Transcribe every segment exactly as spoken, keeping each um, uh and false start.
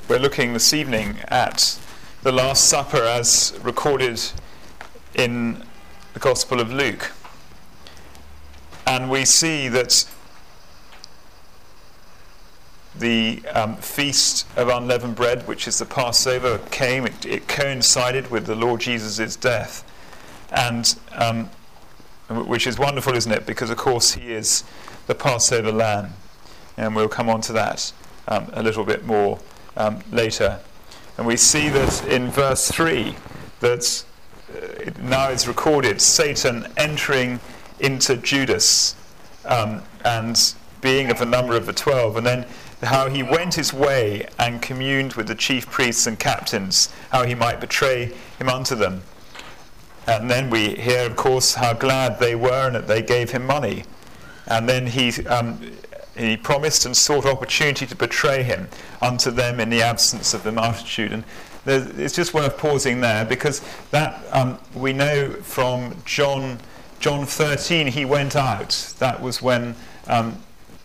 We're looking this evening at the Last Supper as recorded in the Gospel of Luke. And we see that the um, Feast of Unleavened Bread, which is the Passover, came, it, it coincided with the Lord Jesus' death. And um, which is wonderful, isn't it? Because, of course, he is the Passover lamb. And we'll come on to that um, a little bit more um, later. And we see that in verse three, that uh, it now is recorded Satan entering into Judas um, and being of the number of the twelve. And then how he went his way and communed with the chief priests and captains, how he might betray him unto them. And then we hear, of course, how glad they were and that they gave him money. And then he um, he promised and sought opportunity to betray him unto them in the absence of the multitude. And it's just worth pausing there, because that um, we know from John John thirteen, he went out. That was when um,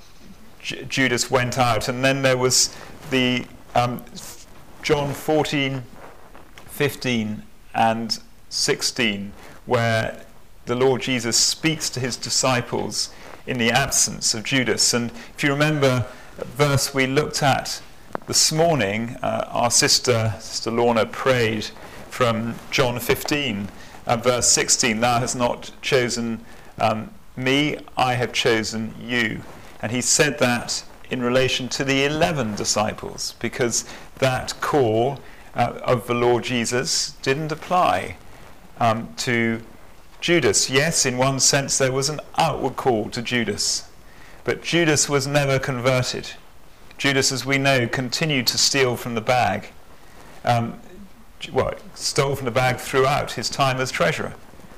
J- Judas went out. And then there was the um, John fourteen, fifteen, and sixteen, where the Lord Jesus speaks to his disciples in the absence of Judas. And if you remember the verse we looked at this morning, uh, our sister, Sister Lorna, prayed from John fifteen, uh, verse sixteen, "Thou hast not chosen um, me, I have chosen you." And he said that in relation to the eleven disciples, because that call uh, of the Lord Jesus didn't apply Um, to Judas. Yes, in one sense there was an outward call to Judas, but Judas was never converted. Judas, as we know, continued to steal from the bag. Um, well, stole from the bag throughout his time as treasurer,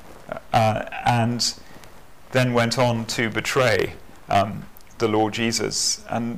uh, and then went on to betray um, the Lord Jesus. And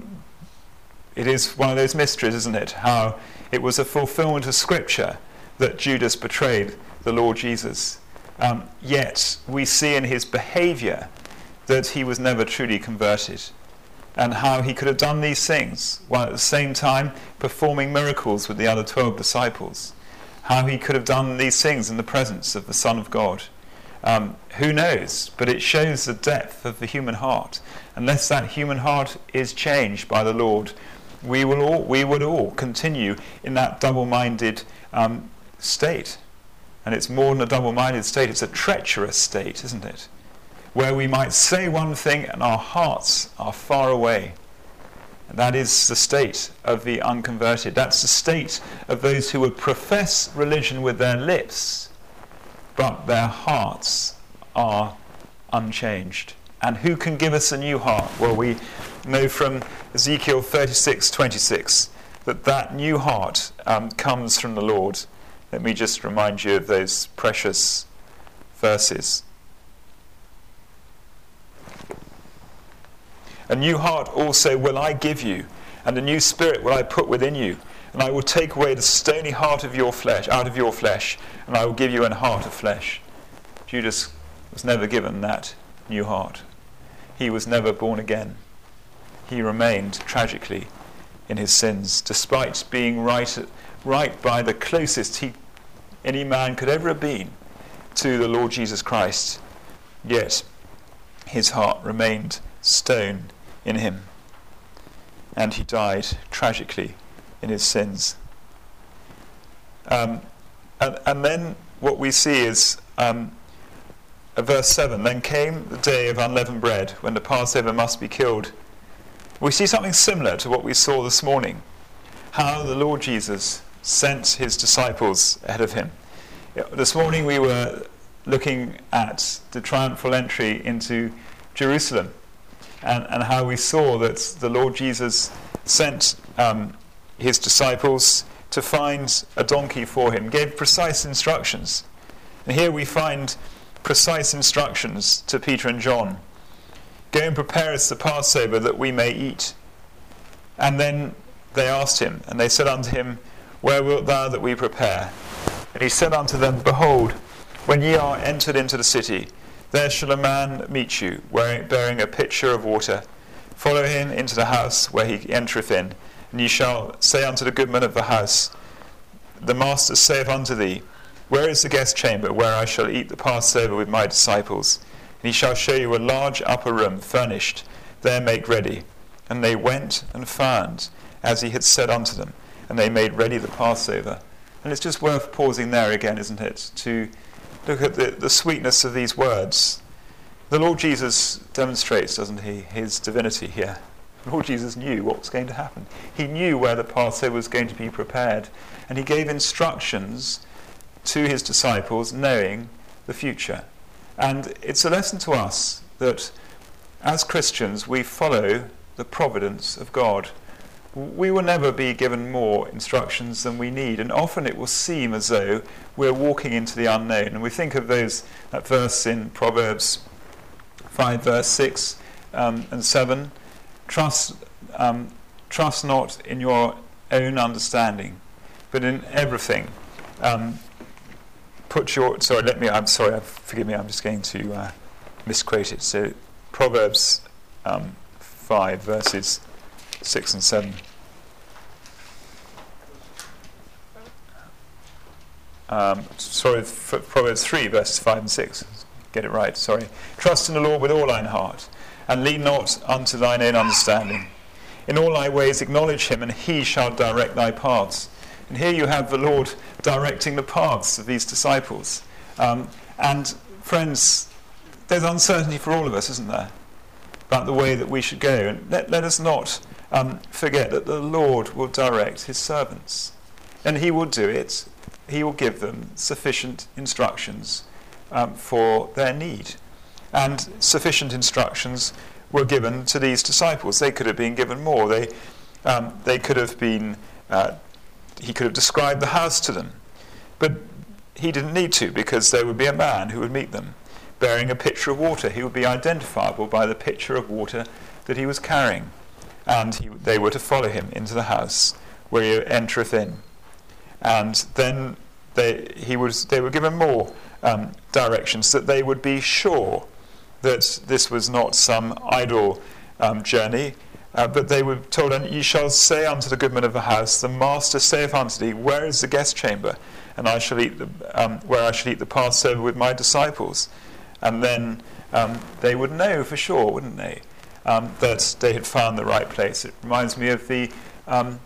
it is one of those mysteries, isn't it, how it was a fulfillment of Scripture that Judas betrayed the Lord Jesus. Um, yet we see in his behaviour that he was never truly converted, and how he could have done these things while at the same time performing miracles with the other twelve disciples. How he could have done these things in the presence of the Son of God. Um, who knows? But it shows the depth of the human heart. Unless that human heart is changed by the Lord, we will all we would all continue in that double-minded um, state. And it's more than a double-minded state, it's a treacherous state, isn't it? Where we might say one thing and our hearts are far away. And that is the state of the unconverted. That's the state of those who would profess religion with their lips, but their hearts are unchanged. And who can give us a new heart? Well, we know from Ezekiel thirty-six twenty-six that that new heart um, comes from the Lord. Let me just remind you of those precious verses. "A new heart also will I give you, and a new spirit will I put within you, and I will take away the stony heart of your flesh, out of your flesh, and I will give you an heart of flesh." Judas was never given that new heart. He was never born again. He remained tragically in his sins, despite being right at right by the closest he, any man could ever have been to the Lord Jesus Christ. Yet his heart remained stone in him, and he died tragically in his sins. Um, and, and then what we see is um, verse seven, "Then came the day of unleavened bread, when the Passover must be killed." We see something similar to what we saw this morning, how the Lord Jesus sent his disciples ahead of him. This morning we were looking at the triumphal entry into Jerusalem, and, and how we saw that the Lord Jesus sent um, his disciples to find a donkey for him, gave precise instructions. And here we find precise instructions to Peter and John. "Go and prepare us the Passover, that we may eat." And then they asked him, and they said unto him, "Where wilt thou that we prepare?" And he said unto them, "Behold, when ye are entered into the city, there shall a man meet you, wearing, bearing a pitcher of water. Follow him into the house where he entereth in, And ye shall say unto the goodman of the house, the master saith unto thee, where is the guest chamber, where I shall eat the Passover with my disciples? And he shall show you a large upper room, furnished, there make ready. And they went and found, as he had said unto them, and they made ready the Passover. And it's just worth pausing there again, isn't it, to look at the, the sweetness of these words. The Lord Jesus demonstrates, doesn't he, his divinity here. The Lord Jesus knew what was going to happen. He knew where the Passover was going to be prepared, and he gave instructions to his disciples, knowing the future. And it's a lesson to us that as Christians we follow the providence of God. We will never be given more instructions than we need, and often it will seem as though we're walking into the unknown. And we think of those that verse in Proverbs five, verse six um, and seven. Trust, um, trust not in your own understanding, but in everything. Um, put your sorry. Let me. I'm sorry. Forgive me. I'm just going to uh, misquote it. So Proverbs um, five, verses six and seven. Um, sorry, f- Proverbs three, verses five and six. Get it right. Sorry. Trust in the Lord with all thine heart, and lean not unto thine own understanding. In all thy ways acknowledge him, and he shall direct thy paths. And here you have the Lord directing the paths of these disciples. Um, and friends, there's uncertainty for all of us, isn't there, about the way that we should go. And let, let us not um, forget that the Lord will direct his servants. And he will do it. He will give them sufficient instructions um, for their need. And sufficient instructions were given to these disciples. They could have been given more. They, um, they could have been... Uh, he could have described the house to them. But he didn't need to, because there would be a man who would meet them, bearing a pitcher of water. He would be identifiable by the pitcher of water that he was carrying. And he, they were to follow him into the house where he entereth in. And then they, he was, they were given more um, directions, that they would be sure that this was not some idle um, journey, uh, but they were told, and ye shall say unto the goodman of the house, the master saith unto thee, where is the guest chamber? And I shall eat the, um, where I shall eat the Passover with my disciples. And then um, they would know for sure, wouldn't they, um, that they had found the right place. It reminds me of the um,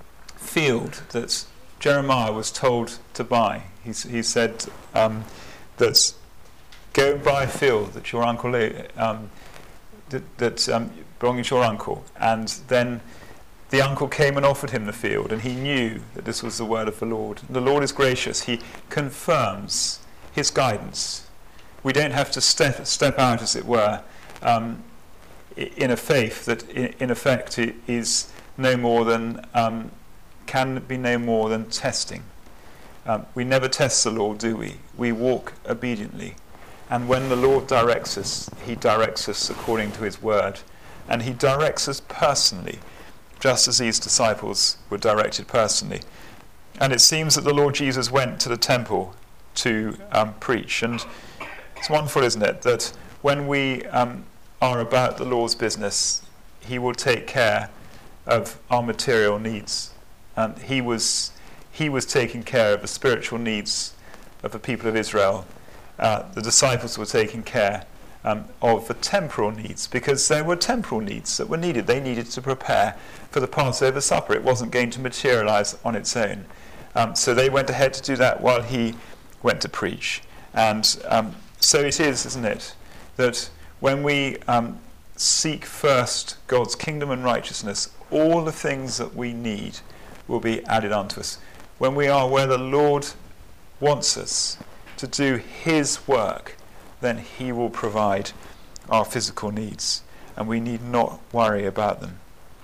field that Jeremiah was told to buy. He, he said um, that go and buy a field that your uncle um, that, that um, belonging to your uncle. And then the uncle came and offered him the field, and he knew that this was the word of the Lord. The Lord is gracious. He confirms his guidance. We don't have to step step out, as it were, um, in a faith that, in, in effect, is no more than um, can be no more than testing. Um, we never test the Lord, do we? We walk obediently. And when the Lord directs us, he directs us according to his word. And he directs us personally, just as these disciples were directed personally. And it seems that the Lord Jesus went to the temple to um, preach. And it's wonderful, isn't it, that when we um, are about the Lord's business, he will take care of our material needs. And he was, he was taking care of the spiritual needs of the people of Israel. Uh, the disciples were taking care um, of the temporal needs, because there were temporal needs that were needed. They needed to prepare for the Passover supper. It wasn't going to materialize on its own. Um, so they went ahead to do that while he went to preach. And um, so it is, isn't it, that when we um, seek first God's kingdom and righteousness, all the things that we need will be added unto us. When we are where the Lord wants us to do his work, then he will provide our physical needs, and we need not worry about them.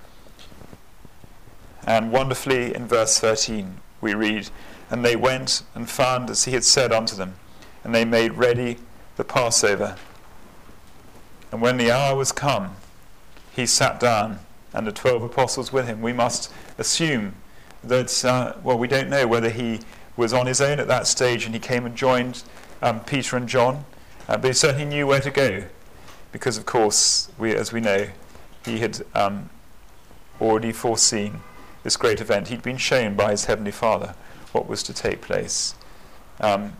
And wonderfully in verse thirteen we read, and they went and found as he had said unto them, and they made ready the Passover. And when the hour was come, he sat down, and the twelve apostles with him. We must assume that, uh, well, we don't know whether he was on his own at that stage and he came and joined um, Peter and John, uh, but he certainly knew where to go, because, of course, we, as we know, he had um, already foreseen this great event. He'd been shown by his heavenly Father what was to take place. Um,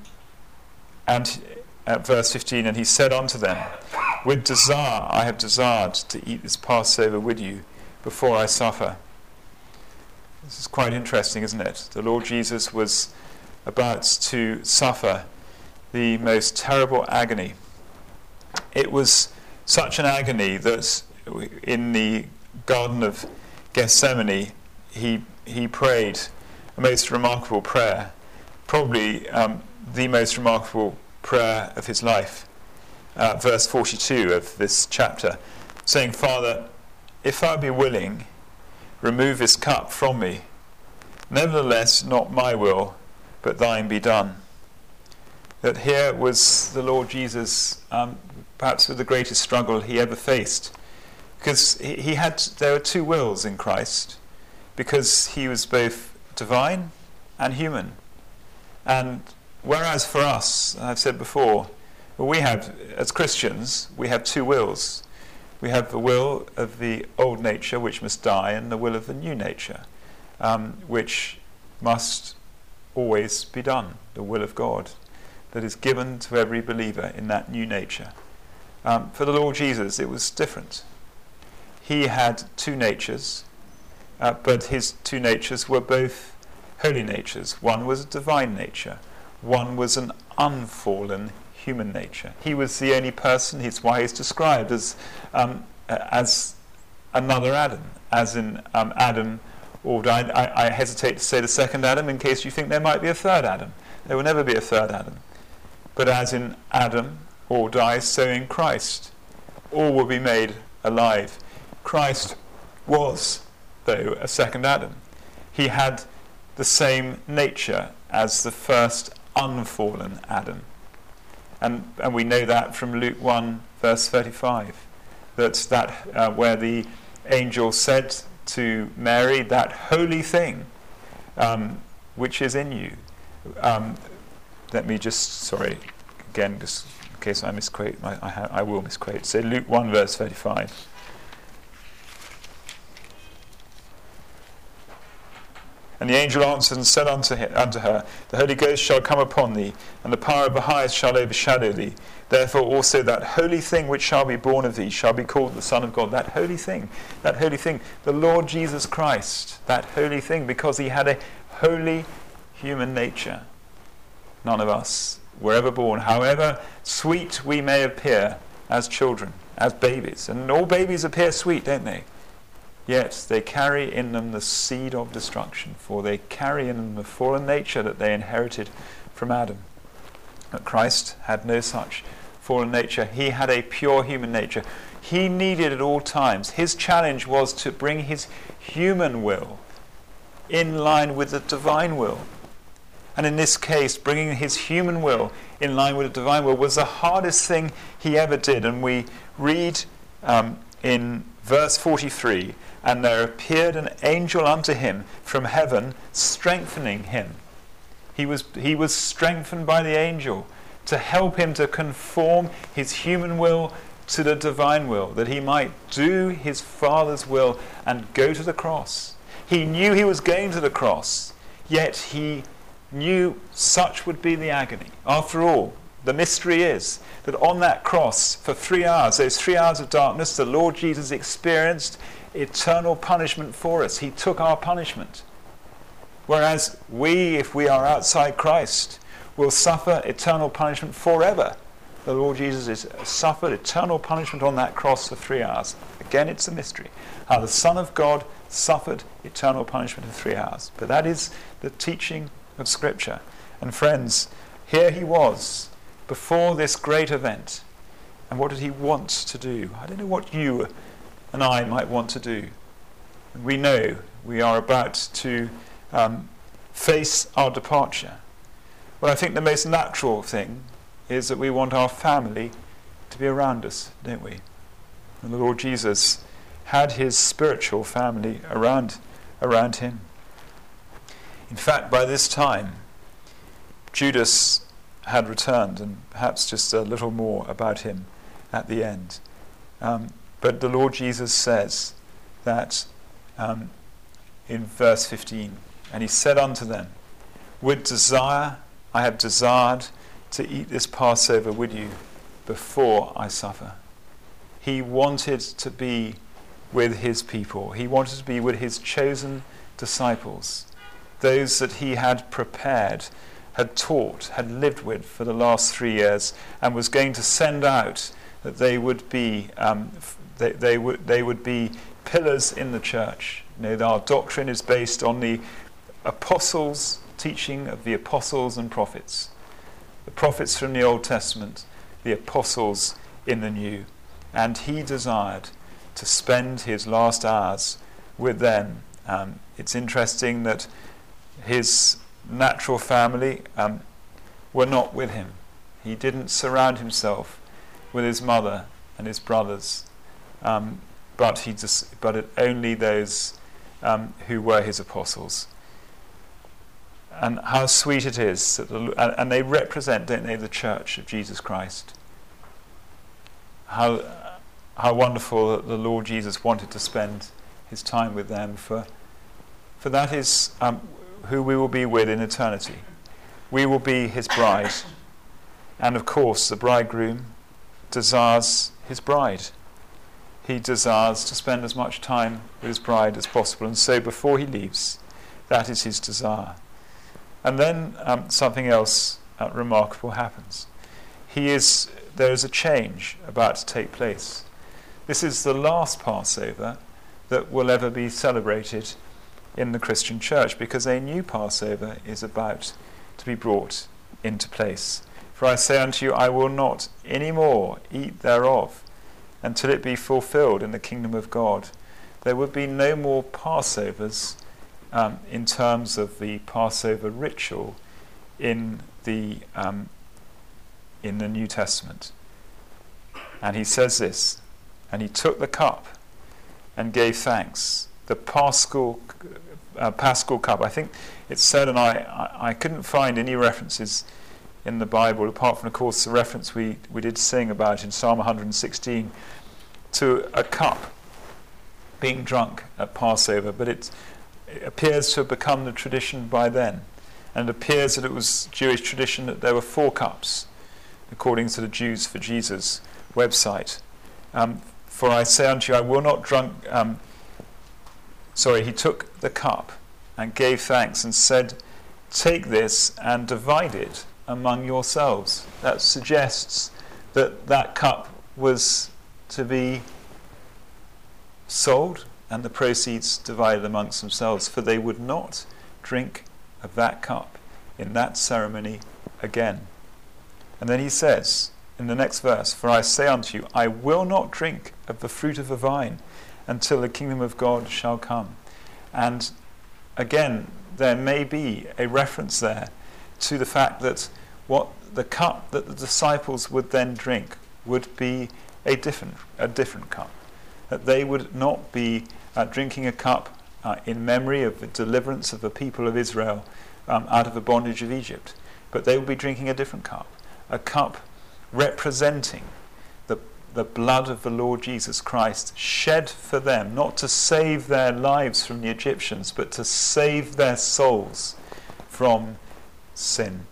and at verse fifteen, and he said unto them, with desire I have desired to eat this Passover with you before I suffer. This is quite interesting, isn't it? The Lord Jesus was about to suffer the most terrible agony. It was such an agony that in the Garden of Gethsemane, he he prayed a most remarkable prayer, probably um, the most remarkable prayer of his life. Uh, verse forty-two of this chapter, saying, Father, if I be willing, remove this cup from me. Nevertheless, not my will, but thine be done. That here was the Lord Jesus, um, perhaps with the greatest struggle he ever faced, because he, he had there were two wills in Christ, because he was both divine and human. And whereas for us, I've said before, well, we have, as Christians, we have two wills. We have the will of the old nature, which must die, and the will of the new nature, um, which must always be done, the will of God that is given to every believer in that new nature. Um, for the Lord Jesus, it was different. He had two natures, uh, but his two natures were both holy natures. One was a divine nature. One was an unfallen human nature. He was the only person, it's why he's described as um, as another Adam, as in um, Adam or died. I, I hesitate to say the second Adam in case you think there might be a third Adam. There will never be a third Adam. But as in Adam, all dies, so in Christ, all will be made alive. Christ was, though, a second Adam. He had the same nature as the first unfallen Adam. And, and we know that from Luke one, verse thirty-five, that, that uh, where the angel said to Mary, that holy thing um, which is in you. Um, let me just, sorry, again, just in case I misquote, I, I, ha- I will misquote. So Luke one, verse thirty-five. And the angel answered and said unto, him, unto her, the Holy Ghost shall come upon thee, and the power of the highest shall overshadow thee. Therefore also that holy thing which shall be born of thee shall be called the Son of God. That holy thing, that holy thing, the Lord Jesus Christ, that holy thing, because he had a holy human nature. None of us were ever born, however sweet we may appear as children, as babies. And all babies appear sweet, don't they? Yet they carry in them the seed of destruction, for they carry in them the fallen nature that they inherited from Adam. But Christ had no such fallen nature. He had a pure human nature. He needed at all times. His challenge was to bring his human will in line with the divine will. And in this case, bringing his human will in line with the divine will was the hardest thing he ever did. And we read um, in verse forty-three, and there appeared an angel unto him from heaven, strengthening him. He was, he was strengthened by the angel to help him to conform his human will to the divine will, that he might do his Father's will and go to the cross. He knew he was going to the cross, yet he knew such would be the agony. After all, the mystery is that on that cross, for three hours, those three hours of darkness, the Lord Jesus experienced eternal punishment for us. He took our punishment. Whereas we, if we are outside Christ, will suffer eternal punishment forever. The Lord Jesus has suffered eternal punishment on that cross for three hours. Again, it's a mystery. How the Son of God suffered eternal punishment in three hours. But that is the teaching of Scripture. And friends, here he was before this great event. And what did he want to do? I don't know what you and I might want to do. We know we are about to um, face our departure. Well, I think the most natural thing is that we want our family to be around us, don't we? And the Lord Jesus had his spiritual family around, around him. In fact, by this time, Judas had returned, and perhaps just a little more about him at the end. Um, but the Lord Jesus says that um, in verse fifteen. And he said unto them, With desire I have desired to eat this Passover with you before I suffer. He wanted to be with his people. He wanted to be with his chosen disciples, those that he had prepared, had taught, had lived with for the last three years, and was going to send out, that they would be um, they, they would they would be pillars in the church. You know, our doctrine is based on the apostles' teaching of the apostles and prophets, the prophets from the Old Testament, the apostles in the New, and he desired to spend his last hours with them. Um, it's interesting that his natural family um, were not with him. He didn't surround himself with his mother and his brothers, um, but he just, but it, only those um, who were his apostles. And how sweet it is that the, and, and they represent, don't they, the church of Jesus Christ. How how wonderful that the Lord Jesus wanted to spend his time with them, for for that is um, who we will be with in eternity. We will be his bride, and of course the bridegroom desires his bride. He desires to spend as much time with his bride as possible, and so before he leaves, that is his desire. And then um, something else uh, remarkable happens. He is there is a change about to take place. This is the last Passover that will ever be celebrated in the Christian church, because a new Passover is about to be brought into place. For I say unto you, I will not any more eat thereof until it be fulfilled in the kingdom of God. There would be no more Passovers um, in terms of the Passover ritual in the um, in the New Testament. And he says this, and he took the cup and gave thanks. The Paschal uh, Paschal cup. I think it's said, and I, I, I couldn't find any references in the Bible, apart from, of course, the reference we, we did sing about in Psalm one hundred sixteen, to a cup being drunk at Passover. But it, it appears to have become the tradition by then. And it appears that it was Jewish tradition that there were four cups, according to the Jews for Jesus website. Um, for I say unto you, I will not drunk... Um, sorry, he took the cup and gave thanks and said, take this and divide it among yourselves. That suggests that that cup was to be sold and the proceeds divided amongst themselves, for they would not drink of that cup in that ceremony again. And then he says in the next verse, for I say unto you, I will not drink of the fruit of the vine until the kingdom of God shall come. And again, there may be a reference there to the fact that what the cup that the disciples would then drink would be a different a different cup. That they would not be uh, drinking a cup uh, in memory of the deliverance of the people of Israel um, out of the bondage of Egypt, but they would be drinking a different cup, a cup representing the the blood of the Lord Jesus Christ, shed for them, not to save their lives from the Egyptians, but to save their souls from sin.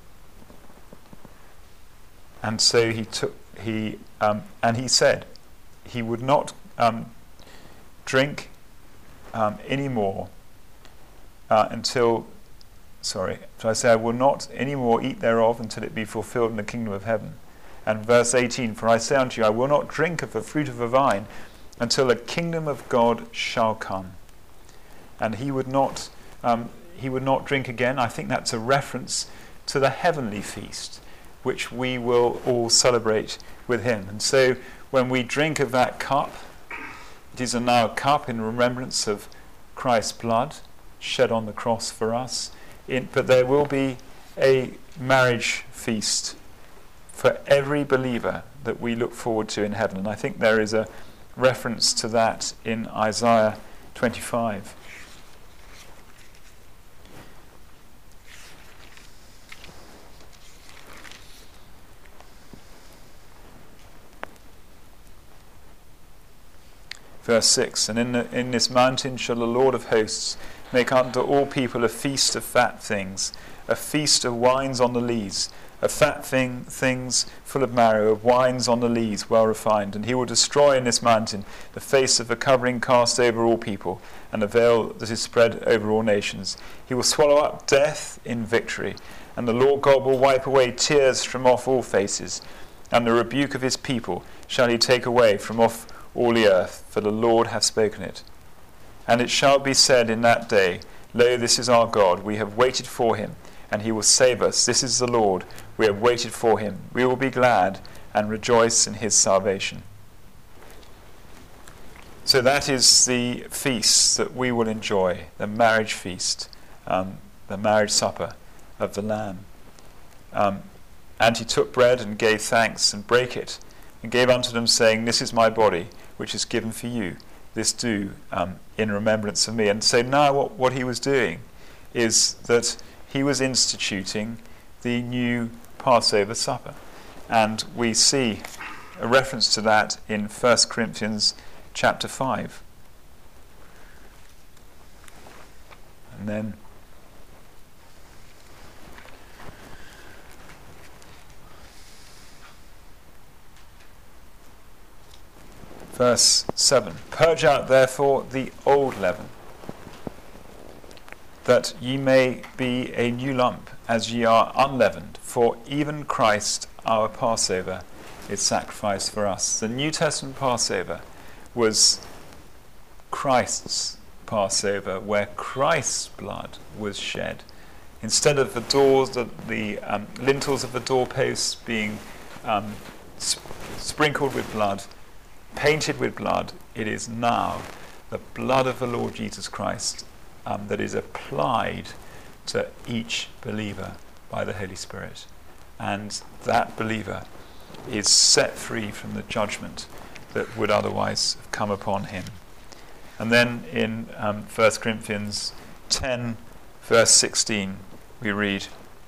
And so he took he um, and he said he would not um, drink um, any more uh, until sorry so I say I will not any more eat thereof until it be fulfilled in the kingdom of heaven. And verse eighteen, for I say unto you, I will not drink of the fruit of the vine until the kingdom of God shall come. And he would not um, he would not drink again. I think that's a reference to the heavenly feast, which we will all celebrate with him. And so when we drink of that cup, it is now a cup in remembrance of Christ's blood shed on the cross for us. In, but there will be a marriage feast for every believer that we look forward to in heaven. And I think there is a reference to that in Isaiah twenty-five. Verse six, and in, the, in this mountain shall the Lord of hosts Make unto all people a feast of fat things, a feast of wines on the lees, of fat thing, things full of marrow, of wines on the lees, well refined. And he will destroy in this mountain the face of a covering cast over all people, and a veil that is spread over all nations. He will swallow up death in victory, and the Lord God will wipe away tears from off all faces, and the rebuke of his people shall he take away from off all the earth, for the Lord hath spoken it. And it shall be said in that day, Lo, this is our God, we have waited for him, and he will save us. This is the Lord, we have waited for him. We will be glad and rejoice in his salvation. So that is the feast that we will enjoy, the marriage feast, um, the marriage supper of the Lamb. Um, and he took bread and gave thanks and brake it, and gave unto them, saying, This is my body, which is given for you. This do um, in remembrance of me. And so now what, what he was doing is that he was instituting the new Passover supper. And we see a reference to that in First Corinthians chapter five. And then verse seven. Purge out therefore the old leaven, that ye may be a new lump, as ye are unleavened. For even Christ our Passover is sacrificed for us. The New Testament Passover was Christ's Passover, where Christ's blood was shed. Instead of the doors, the, the um, lintels of the doorposts being um, sp- sprinkled with blood, painted with blood, it is now the blood of the Lord Jesus Christ um, that is applied to each believer by the Holy Spirit. And that believer is set free from the judgment that would otherwise have come upon him. And then in um, First Corinthians ten, verse sixteen, we read,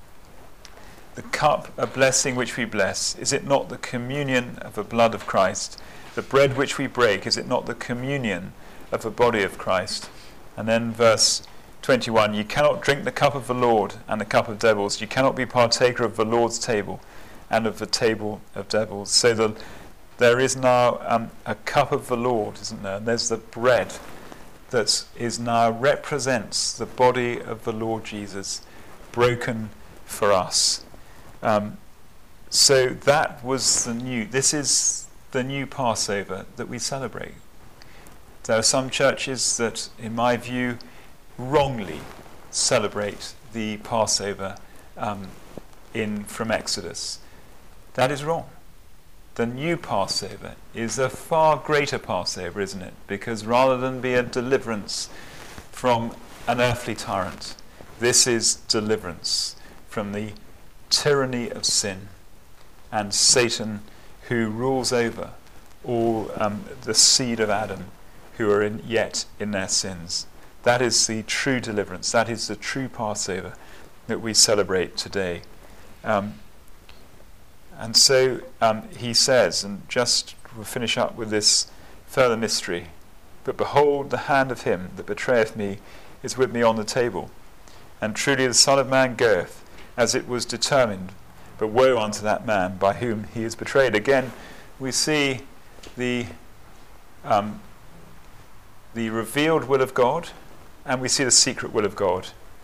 The cup of blessing which we bless, is it not the communion of the blood of Christ? The bread which we break, is it not the communion of the body of Christ? And then verse twenty-one, You cannot drink the cup of the Lord and the cup of devils. You cannot be partaker of the Lord's table and of the table of devils. So the, there is now um, a cup of the Lord, isn't there? And there's the bread that is now represents the body of the Lord Jesus broken for us. Um, so that was the new, this is the new Passover that we celebrate. There are some churches that, in my view, wrongly celebrate the Passover um, in from Exodus. That is wrong. The new Passover is a far greater Passover, isn't it? Because rather than be a deliverance from an earthly tyrant, this is deliverance from the tyranny of sin and Satan, who rules over all um, the seed of Adam who are in, yet in their sins. That is the true deliverance. That is the true Passover that we celebrate today. Um, and so um, he says, and just we'll finish up with this further mystery, But behold, the hand of him that betrayeth me is with me on the table. And truly the Son of Man goeth, as it was determined. But woe unto that man by whom he is betrayed. Again, we see the um, the revealed will of God, and we see the secret will of God.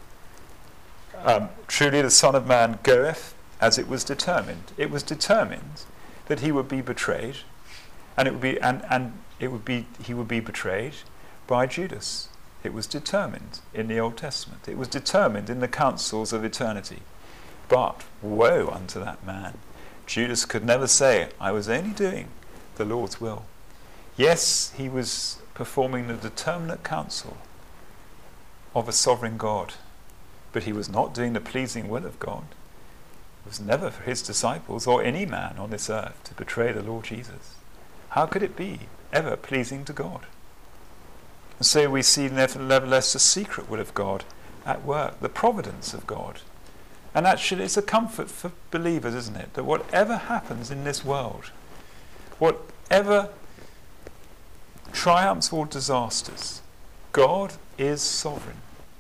Um, truly the Son of Man goeth, as it was determined. It was determined that he would be betrayed, and it would be and, and it would be he would be betrayed by Judas. It was determined in the Old Testament. It was determined in the councils of eternity. But woe unto that man. Judas could never say, I was only doing the Lord's will. Yes, he was performing the determinate counsel of a sovereign God, but he was not doing the pleasing will of God. It was never for his disciples or any man on this earth to betray the Lord Jesus. How could it be ever pleasing to God? And so we see nevertheless the secret will of God at work, the providence of God. And actually it's a comfort for believers, isn't it? That whatever happens in this world, whatever triumphs or disasters, God is sovereign.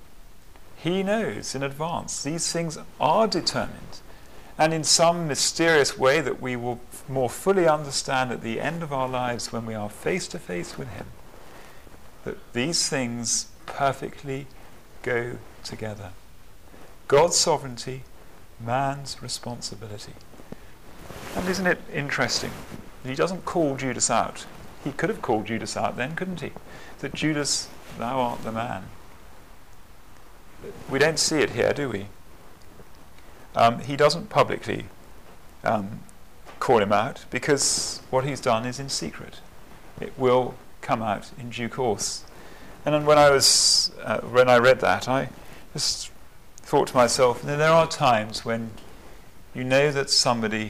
He knows in advance. These things are determined. And in some mysterious way that we will more fully understand at the end of our lives when we are face to face with him, that these things perfectly go together. God's sovereignty, man's responsibility. And isn't it interesting? He doesn't call Judas out. He could have called Judas out then, couldn't he? That Judas, thou art the man. We don't see it here, do we? Um, he doesn't publicly um, call him out, because what he's done is in secret. It will come out in due course. And then when I was uh, when I read that, I just thought to myself, there are times when you know that somebody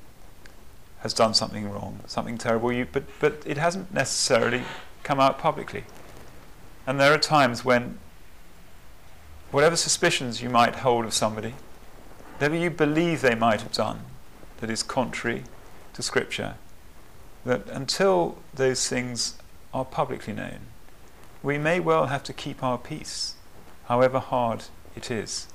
has done something wrong, something terrible, you, but but it hasn't necessarily come out publicly. And there are times when whatever suspicions you might hold of somebody, whatever you believe they might have done that is contrary to Scripture, that until those things are publicly known, we may well have to keep our peace, however hard it is.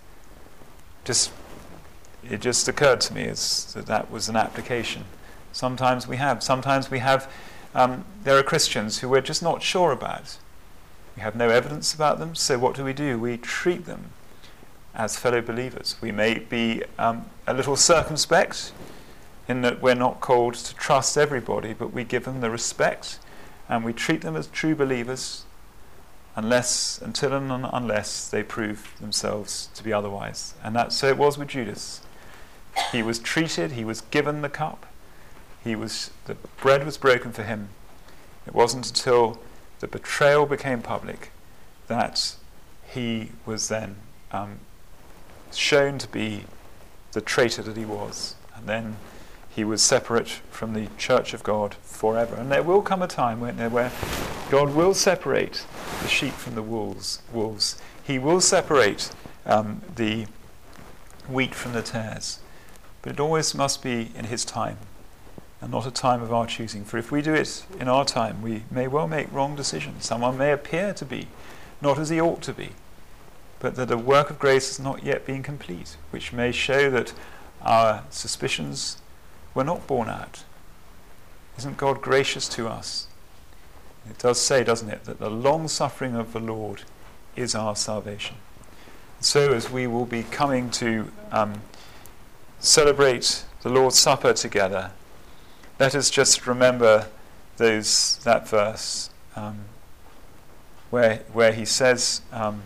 Just, it just occurred to me as that that was an application. Sometimes we have. Sometimes we have, um, there are Christians who we're just not sure about. We have no evidence about them, so what do we do? We treat them as fellow believers. We may be um, a little circumspect in that we're not called to trust everybody, but we give them the respect and we treat them as true believers unless, until and unless they prove themselves to be otherwise. And that, so it was with Judas. He was treated, he was given the cup, he was, the bread was broken for him. It wasn't until the betrayal became public that he was then um, shown to be the traitor that he was. And then he was separate from the church of God forever. And there will come a time, won't there, where God will separate the sheep from the wolves. wolves. He will separate um, the wheat from the tares. But it always must be in his time, and not a time of our choosing. For if we do it in our time, we may well make wrong decisions. Someone may appear to be not as he ought to be, but that the work of grace has not yet been complete, which may show that our suspicions were not borne out. Isn't God gracious to us? It does say, doesn't it, that the long suffering of the Lord is our salvation. So as we will be coming to um, celebrate the Lord's Supper together, let us just remember those that verse um, where where he says um,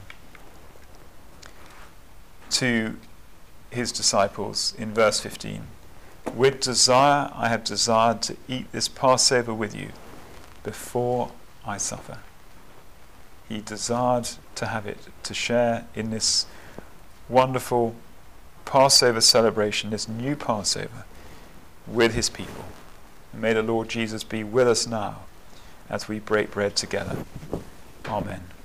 to his disciples in verse fifteen, "With desire I have desired to eat this Passover with you before I suffer." He desired to have it, to share in this wonderful Passover celebration, this new Passover, with his people. And may the Lord Jesus be with us now as we break bread together. Amen.